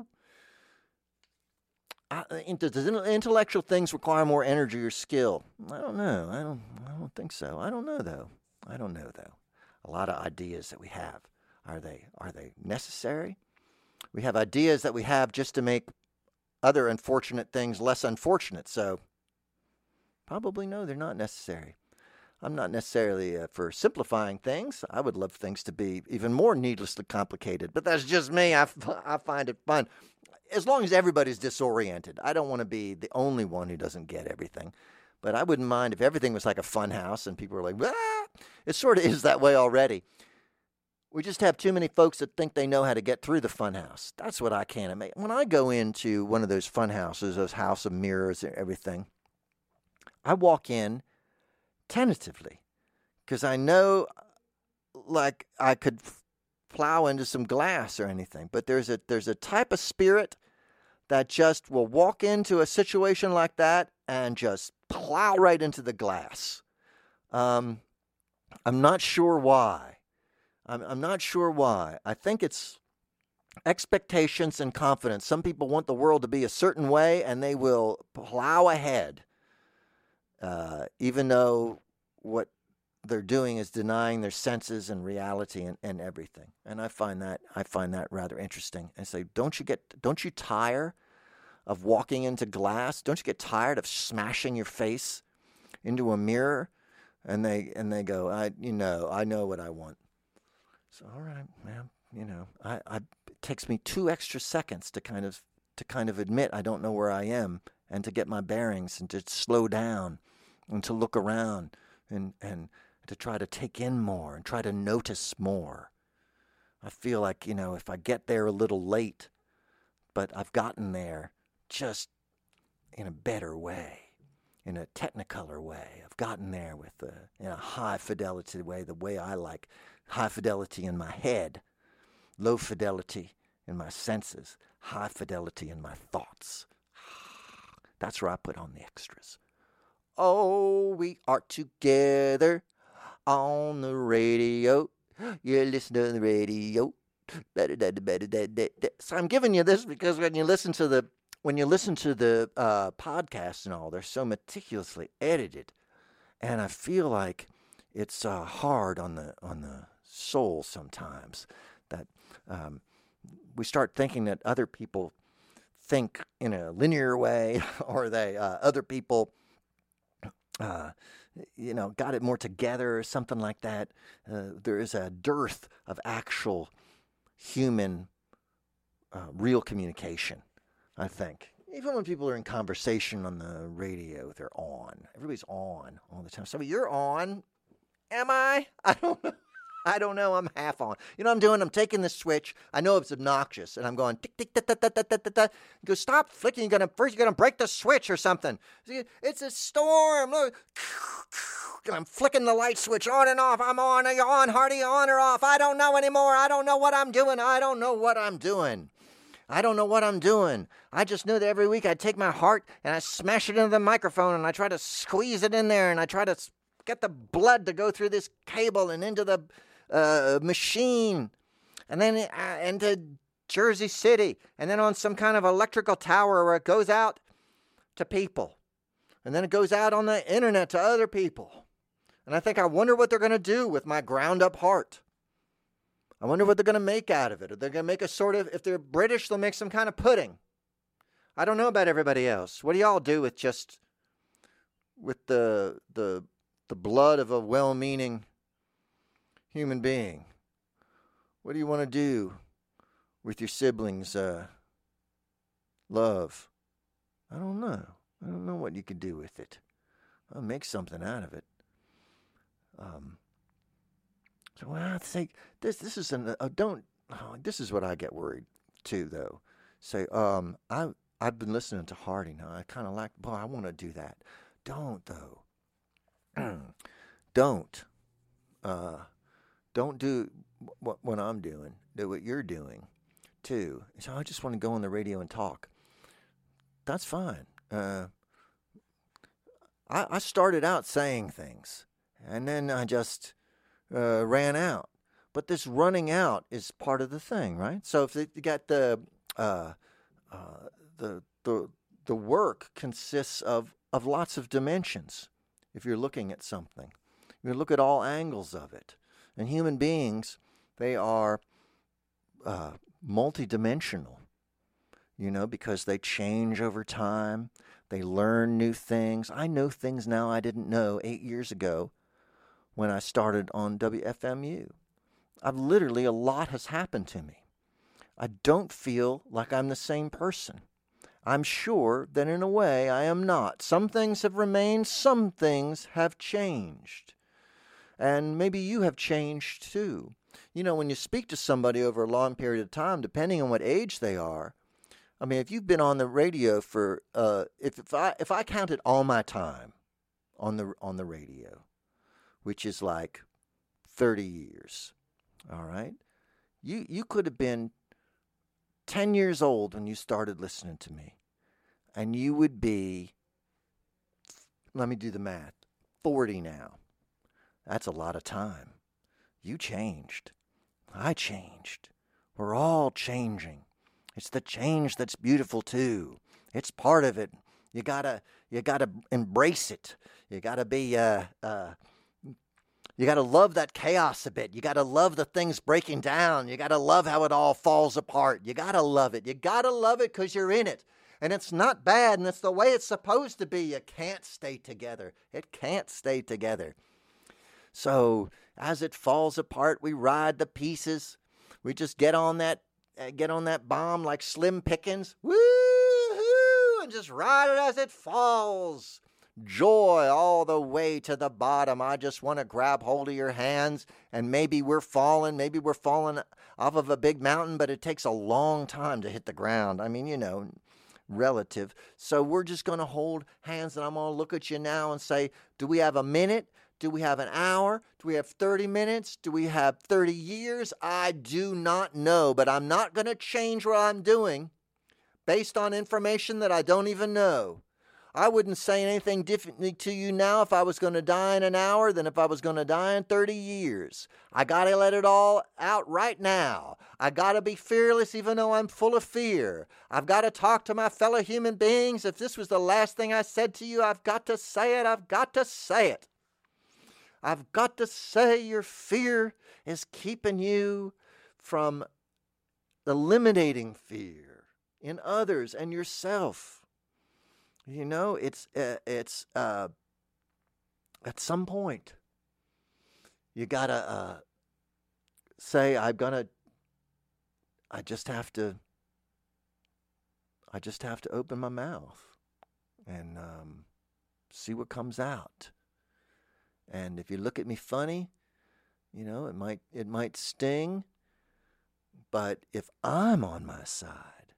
Does intellectual things require more energy or skill? I don't know. I don't think so. I don't know, though. A lot of ideas that we have, are they necessary? We have ideas that we have just to make other unfortunate things less unfortunate, so probably no, they're not necessary. I'm not necessarily for simplifying things. I would love things to be even more needlessly complicated, but that's just me. I find it fun. As long as everybody's disoriented. I don't want to be the only one who doesn't get everything, but I wouldn't mind if everything was like a fun house and people were like, ah! It sort of is that way already. We just have too many folks that think they know how to get through the fun house. That's what I can't imagine. When I go into one of those fun houses, those house of mirrors and everything, I walk in tentatively because I know like I could plow into some glass or anything. But there's a type of spirit that just will walk into a situation like that and just plow right into the glass. I'm not sure why. I'm not sure why. I think it's expectations and confidence. Some people want the world to be a certain way, and they will plow ahead, even though what they're doing is denying their senses and reality and everything. And I find that rather interesting. I say, don't you tire of walking into glass? Don't you get tired of smashing your face into a mirror? And they go, I know what I want. So all right, man, it takes me 2 extra seconds to kind of admit I don't know where I am and to get my bearings and to slow down and to look around and to try to take in more and try to notice more. I feel like, if I get there a little late, but I've gotten there just in a better way. In a technicolor way. I've gotten there in a high fidelity way, the way I like. High fidelity in my head, low fidelity in my senses, high fidelity in my thoughts. That's where I put on the extras. Oh, we are together on the radio. You listen to the radio. So I'm giving you this because when you listen to the podcasts and all, they're so meticulously edited, and I feel like it's hard on the soul sometimes that we start thinking that other people think in a linear way, or they other people got it more together or something like that. There is a dearth of actual human real communication, I think. Even when people are in conversation on the radio, they're on. Everybody's on all the time. So you're on. Am I? I don't know. I'm half on. You know what I'm doing? I'm taking the switch. I know it's obnoxious, and I'm going tick tick tick tick tick tick tick tick. You go, stop flicking. You're gonna break the switch or something. It's a storm. Look. I'm flicking the light switch on and off. I'm on, Hardy, on or off. I don't know anymore. I don't know what I'm doing. I don't know what I'm doing. I just knew that every week I'd take my heart and I smash it into the microphone and I try to squeeze it in there and I try to get the blood to go through this cable and into the machine and then into Jersey City and then on some kind of electrical tower where it goes out to people. And then it goes out on the internet to other people. And I wonder what they're going to do with my ground up heart. I wonder what they're going to make out of it. Are they going to make a sort of, if they're British, they'll make some kind of pudding. I don't know about everybody else. What do y'all do with the blood of a well-meaning human being? What do you want to do with your siblings' love? I don't know. I don't know what you could do with it. I'll make something out of it. So when I think this is this is what I get worried too, though. Say, I've been listening to Hardy now. I kind of like, boy, I want to do that. Don't though. Don't do what I'm doing. Do what you're doing, too. So I just want to go on the radio and talk. That's fine. I started out saying things, and then I just ran out. But this running out is part of the thing, right? So if you got the work consists of lots of dimensions. If you're looking at something, you look at all angles of it. And human beings, they are multidimensional, because they change over time. They learn new things. I know things now I didn't know 8 years ago when I started on WFMU. A lot has happened to me. I don't feel like I'm the same person. I'm sure that in a way I am not. Some things have remained, some things have changed. And maybe you have changed too. When you speak to somebody over a long period of time, depending on what age they are, I mean, if you've been on the radio for, if I counted all my time on the radio, which is like 30 years, all right, you could have been 10 years old when you started listening to me, and you would be, let me do the math, 40 now. That's a lot of time. You changed. I changed. We're all changing. It's the change that's beautiful too. It's part of it. You gotta embrace it. You gotta be you gotta love that chaos a bit. You gotta love the things breaking down. You gotta love how it all falls apart. You gotta love it. You gotta love it because you're in it. And it's not bad, and it's the way it's supposed to be. You can't stay together. It can't stay together. So as it falls apart, we ride the pieces. We just get on that bomb like Slim Pickens, woo-hoo, and just ride it as it falls. Joy all the way to the bottom. I just want to grab hold of your hands, and maybe we're falling off of a big mountain, but it takes a long time to hit the ground. I mean, relative. So we're just going to hold hands, and I'm going to look at you now and say, do we have a minute? Do we have an hour? Do we have 30 minutes? Do we have 30 years? I do not know, but I'm not going to change what I'm doing based on information that I don't even know. I wouldn't say anything differently to you now if I was going to die in an hour than if I was going to die in 30 years. I got to let it all out right now. I got to be fearless even though I'm full of fear. I've got to talk to my fellow human beings. If this was the last thing I said to you, I've got to say it. I've got to say it. I've got to say your fear is keeping you from eliminating fear in others and yourself. It's at some point you gotta say, I just have to open my mouth and see what comes out. And if you look at me funny, it might sting. But if I'm on my side,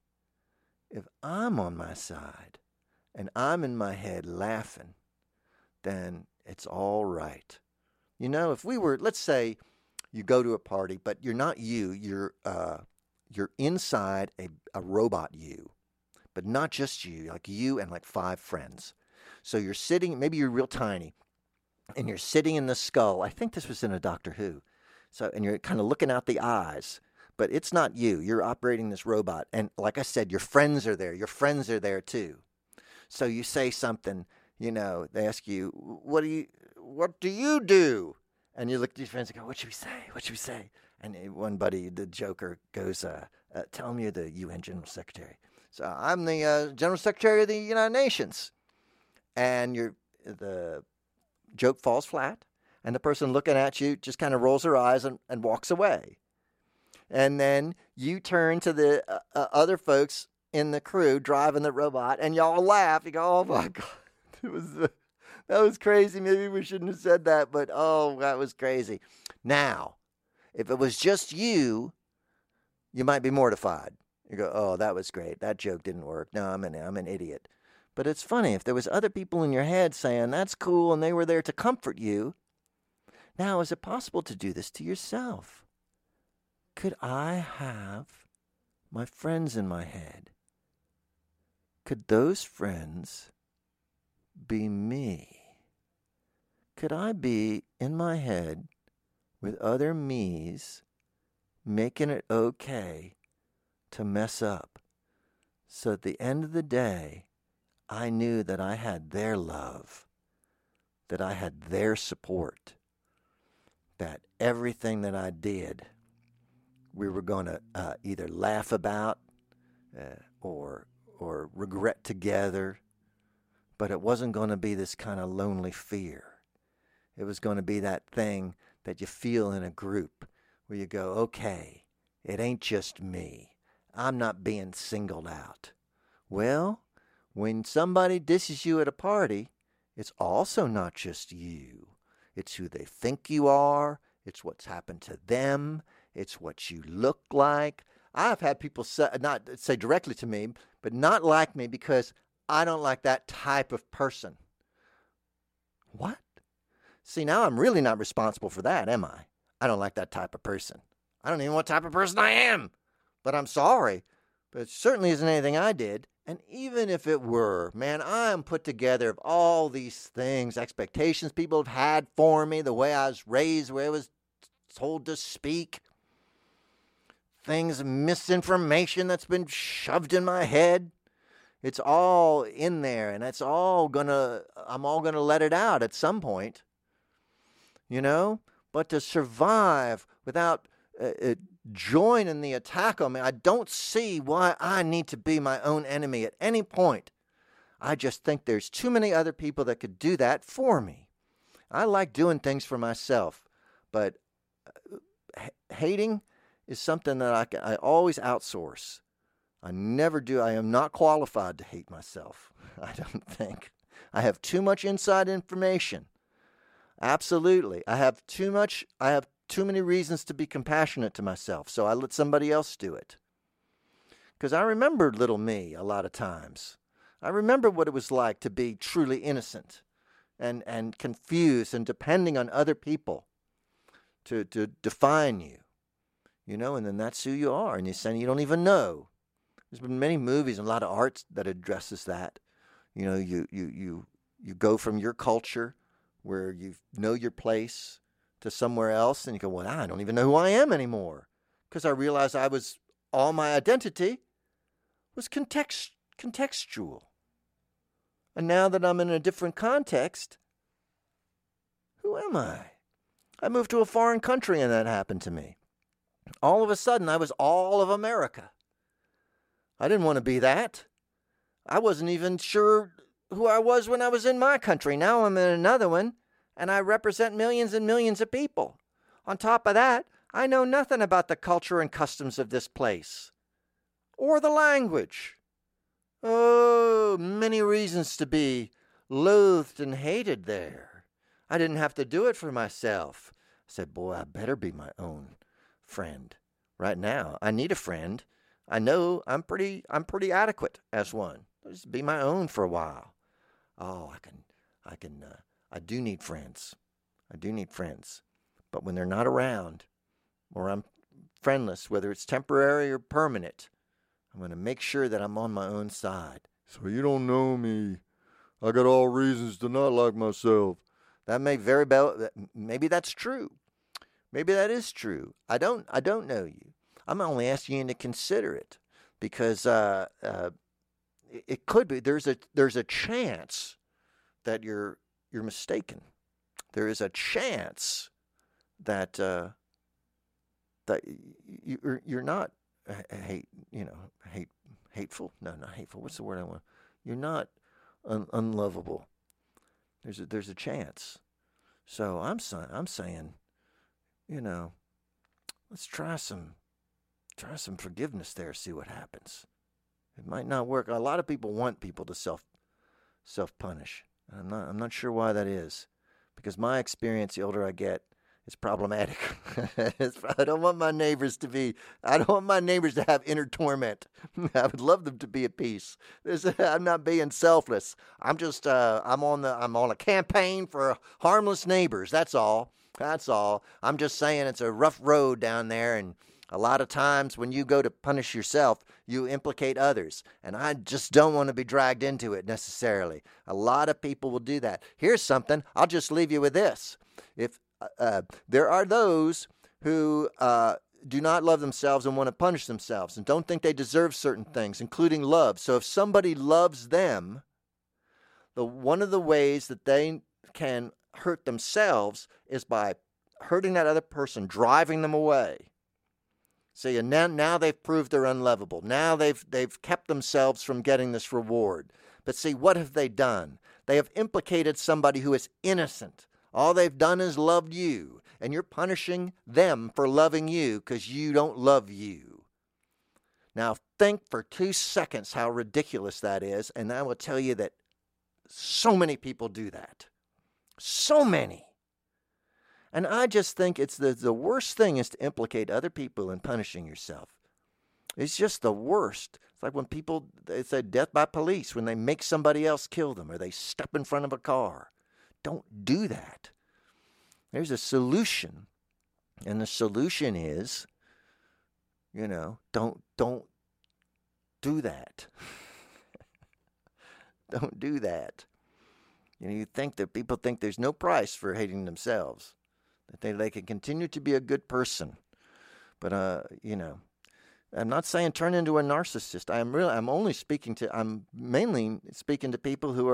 and I'm in my head laughing, then It's all right. You know, if we were, let's say you go to a party, but you're not you, you're inside a robot you, but not just you, like you and like 5 friends. So you're sitting, maybe you're real tiny, and you're sitting in the skull. I think this was in a Doctor Who. So, and you're kind of looking out the eyes, but it's not you. You're operating this robot. And like I said, your friends are there. Your friends are there too. So you say something, you know, they ask you, what do you do? And you look at your friends and go, what should we say? What should we say? And one buddy, the Joker, goes, tell me you're the UN General Secretary. So I'm the General Secretary of the United Nations. And the joke falls flat. And the person looking at you just kind of rolls her eyes and walks away. And then you turn to the other folks in the crew driving the robot, and y'all laugh. You go, oh, my God. That was crazy. Maybe we shouldn't have said that, but, oh, that was crazy. Now, if it was just you, you might be mortified. You go, oh, that was great. That joke didn't work. No, I'm an idiot. But it's funny. If there was other people in your head saying, that's cool, and they were there to comfort you, now, is it possible to do this to yourself? Could I have my friends in my head? Could those friends be me? Could I be in my head with other me's, making it okay to mess up, so at the end of the day, I knew that I had their love, that I had their support, that everything that I did, we were going to either laugh about or regret together, but it wasn't going to be this kind of lonely fear. It was going to be that thing that you feel in a group where you go, okay, it ain't just me. I'm not being singled out. Well, when somebody disses you at a party, it's also not just you. It's who they think you are. It's what's happened to them. It's what you look like. I've had people not say directly to me, but not like me because I don't like that type of person. What? See, now I'm really not responsible for that, am I? I don't like that type of person. I don't even know what type of person I am. But I'm sorry. But it certainly isn't anything I did. And even if it were, man, I am put together of all these things, expectations people have had for me, the way I was raised, the way I was told to speak, things, misinformation that's been shoved in my head. It's all in there, and I'm all gonna let it out at some point, you know? But to survive without joining the attack on me, I don't see why I need to be my own enemy at any point. I just think there's too many other people that could do that for me. I like doing things for myself, but hating is something that I always outsource. I never do. I am not qualified to hate myself. I don't think. I have too much inside information. Absolutely. I have too many reasons to be compassionate to myself, so I let somebody else do it. Because I remember little me a lot of times. I remember what it was like to be truly innocent and confused and depending on other people to define you. You know, and then that's who you are, and you're saying you don't even know. There's been many movies and a lot of arts that addresses that. You know, you go from your culture where you know your place to somewhere else, and you go, well, I don't even know who I am anymore, because I realized all my identity was contextual. And now that I'm in a different context, who am I? I moved to a foreign country and that happened to me. All of a sudden, I was all of America. I didn't want to be that. I wasn't even sure who I was when I was in my country. Now I'm in another one, and I represent millions and millions of people. On top of that, I know nothing about the culture and customs of this place, or the language. Oh, many reasons to be loathed and hated there. I didn't have to do it for myself. I said, boy, I better be my own friend. Right now, I need a friend. I know I'm pretty adequate as one. I'll just be my own for a while. Oh, I do need friends. But when they're not around, or I'm friendless, whether it's temporary or permanent, I'm going to make sure that I'm on my own side. So you don't know me. I got all reasons to not like myself. That may very well, maybe that's true. Maybe that is true. I don't know you. I'm only asking you to consider it because it could be. There's a chance that you're mistaken. There is a chance that that you're not hateful. No, not hateful. What's the word I want? You're not unlovable. There's a chance. So I'm saying, let's try some forgiveness there. See what happens. It might not work. A lot of people want people to self punish. I'm not sure why that is, because my experience, the older I get, is problematic. I don't want my neighbors to have inner torment. I would love them to be at peace. I'm not being selfless. I'm just I'm on a campaign for harmless neighbors. That's all. I'm just saying it's a rough road down there, and a lot of times when you go to punish yourself, you implicate others, and I just don't want to be dragged into it necessarily. A lot of people will do that. Here's something. I'll just leave you with this. If there are those who do not love themselves and want to punish themselves and don't think they deserve certain things, including love. So if somebody loves them, one of the ways that they can hurt themselves is by hurting that other person, driving them away. See, and now they've proved they're unlovable. Now they've kept themselves from getting this reward. But see, what have they done? They have implicated somebody who is innocent. All they've done is loved you, and you're punishing them for loving you because you don't love you. Now, think for 2 seconds how ridiculous that is, and I will tell you that so many people do that. So many. And I just think it's the worst thing is to implicate other people in punishing yourself. It's just the worst. It's like when they say death by police, when they make somebody else kill them or they step in front of a car. Don't do that. There's a solution. And the solution is, don't do that. Don't do that. You think that people think there's no price for hating themselves, that they can continue to be a good person. But, I'm not saying turn into a narcissist. I'm mainly speaking to people who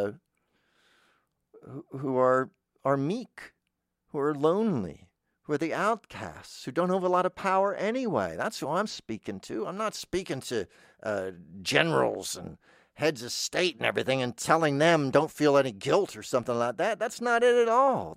are meek, who are lonely, who are the outcasts, who don't have a lot of power anyway. That's who I'm speaking to. I'm not speaking to generals and heads of state and everything and telling them don't feel any guilt or something like that. That's not it at all.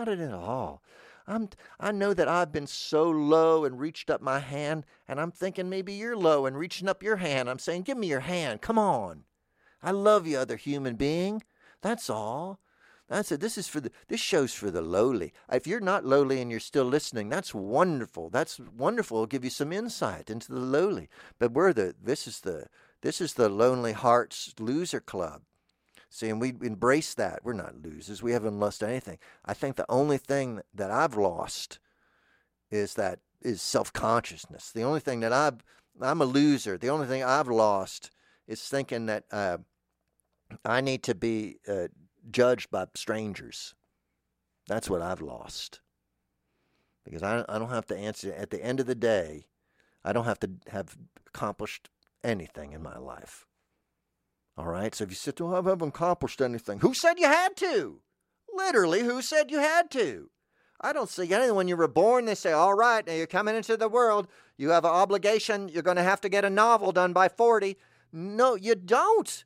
I know that I've been so low and reached up my hand, and I'm thinking maybe you're low and reaching up your hand. I'm saying, give me your hand. Come on. I love you, other human being. That's all. That's it. This show's for the lowly. If you're not lowly and you're still listening, that's wonderful. That's wonderful. It'll give you some insight into the lowly. But this is the Lonely Hearts Loser Club. See, and we embrace that. We're not losers. We haven't lost anything. I think the only thing that I've lost is self-consciousness. The only thing that I'm a loser. The only thing I've lost is thinking that I need to be judged by strangers. That's what I've lost. Because I don't have to answer. At the end of the day, I don't have to have accomplished anything in my life. All right? So if you sit there, I haven't accomplished anything. Who said you had to? Literally, who said you had to? I don't see anything. When you were born, they say, all right, now you're coming into the world. You have an obligation. You're going to have to get a novel done by 40. No, you don't.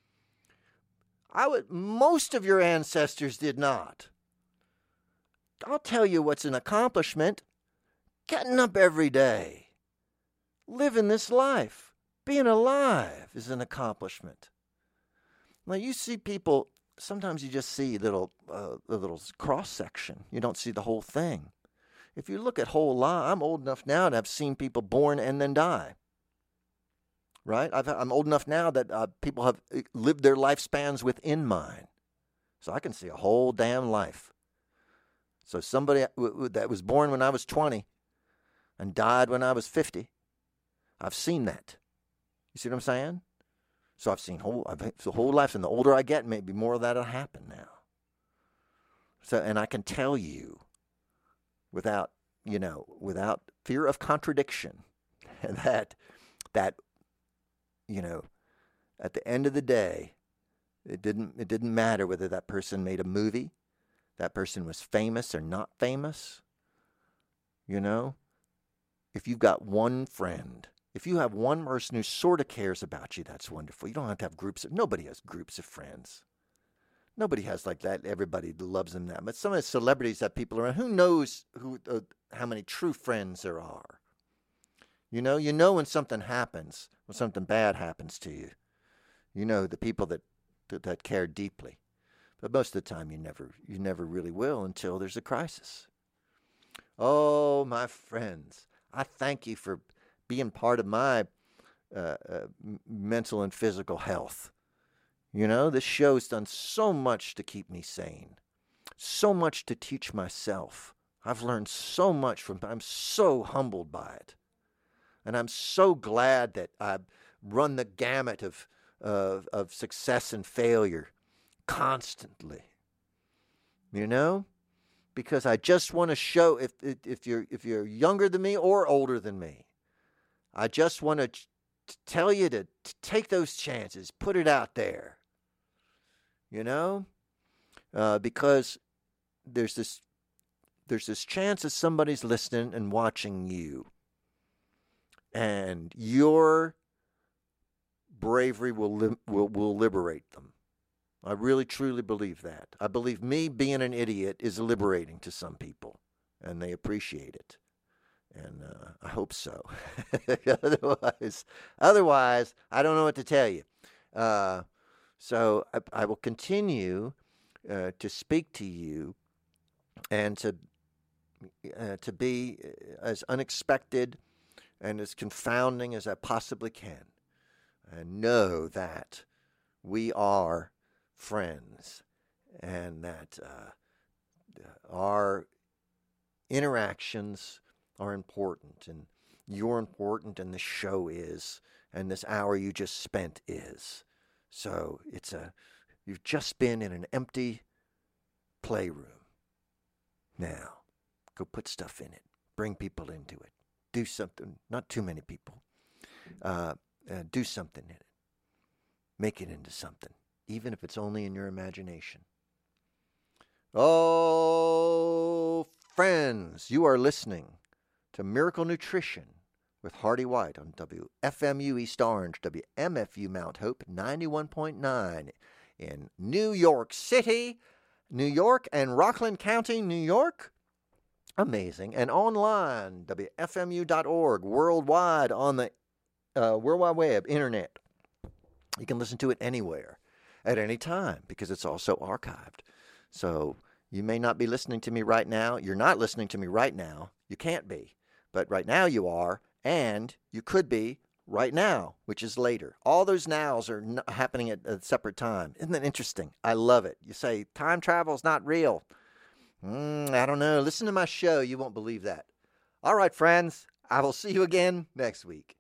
Most of your ancestors did not. I'll tell you what's an accomplishment. Getting up every day. Living this life. Being alive is an accomplishment. Now, you see people, sometimes you just see a little cross-section. You don't see the whole thing. If you look at whole life, I'm old enough now to have seen people born and then die. Right? I'm old enough now that people have lived their lifespans within mine. So I can see a whole damn life. So somebody that was born when I was 20 and died when I was 50, I've seen that. You see what I'm saying? So I've seen the whole life, and the older I get, maybe more of that will happen now. So, and I can tell you, without fear of contradiction, that at the end of the day, it didn't matter whether that person made a movie, that person was famous or not famous. If you've got one friend, if you have one person who sort of cares about you, that's wonderful. You don't have to have nobody has groups of friends. Nobody has like that. Everybody loves them that much. Some of the celebrities that people around, who knows how many true friends there are? You know when something happens, when something bad happens to you. The people that care deeply. But most of the time, you never really will until there's a crisis. Oh, my friends, I thank you for being part of my mental and physical health. This show's done so much to keep me sane, so much to teach myself. I've learned so much from it. I'm so humbled by it. And I'm so glad that I've run the gamut of success and failure constantly. Because I just want to show, if you're younger than me or older than me, I just want to tell you to take those chances, put it out there. Because there's this chance that somebody's listening and watching you, and your bravery will liberate them. I really truly believe that. I believe me being an idiot is liberating to some people, and they appreciate it. And I hope so. Otherwise, I don't know what to tell you. So I will continue to speak to you and to be as unexpected and as confounding as I possibly can. And know that we are friends, and that our interactions are important, and you're important, and the show is, and this hour you just spent is. So you've just been in an empty playroom. Now, go put stuff in it. Bring people into it. Do something. Not too many people. Do something in it. Make it into something, even if it's only in your imagination. Oh, friends, you are listening to Miracle Nutrition with Hardy White on WFMU East Orange, WMFU Mount Hope, 91.9 in New York City, New York, and Rockland County, New York. Amazing. And online, WFMU.org, worldwide on the World Wide Web, internet. You can listen to it anywhere, at any time, because it's also archived. So you may not be listening to me right now. You're not listening to me right now. You can't be. But right now you are, and you could be right now, which is later. All those nows are happening at a separate time. Isn't that interesting? I love it. You say, time travel is not real. I don't know. Listen to my show. You won't believe that. All right, friends. I will see you again next week.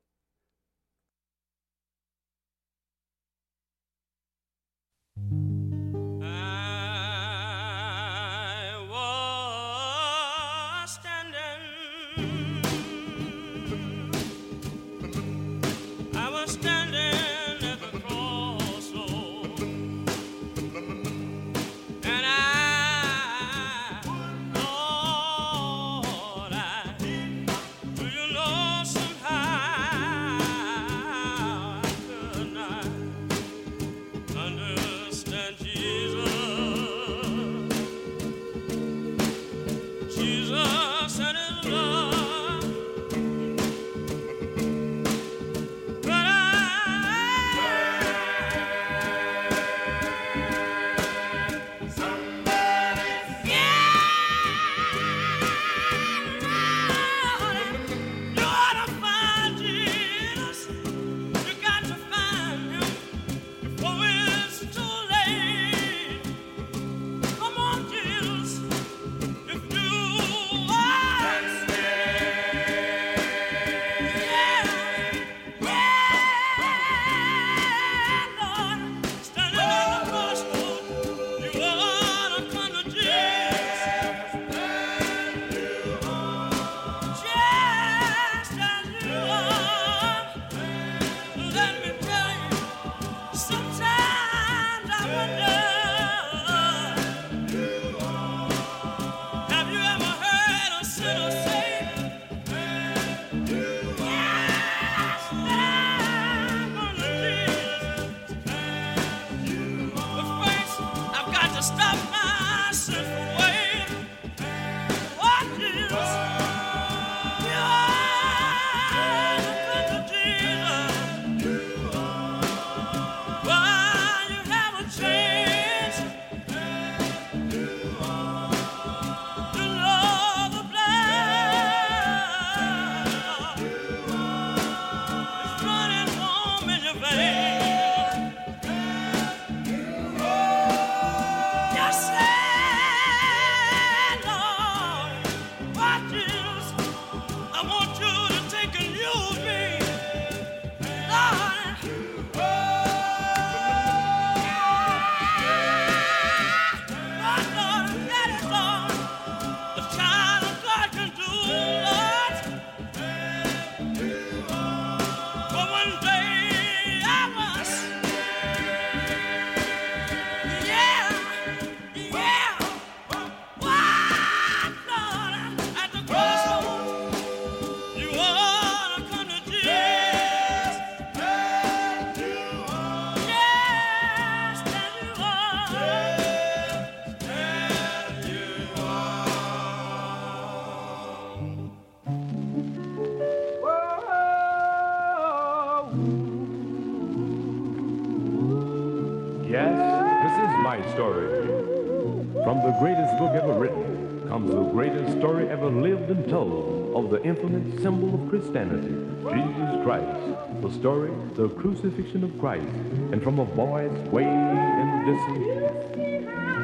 story. From the greatest book ever written comes the greatest story ever lived and told of the infinite symbol of Christianity, Jesus Christ. The story, the crucifixion of Christ, and from a voice way in the distance.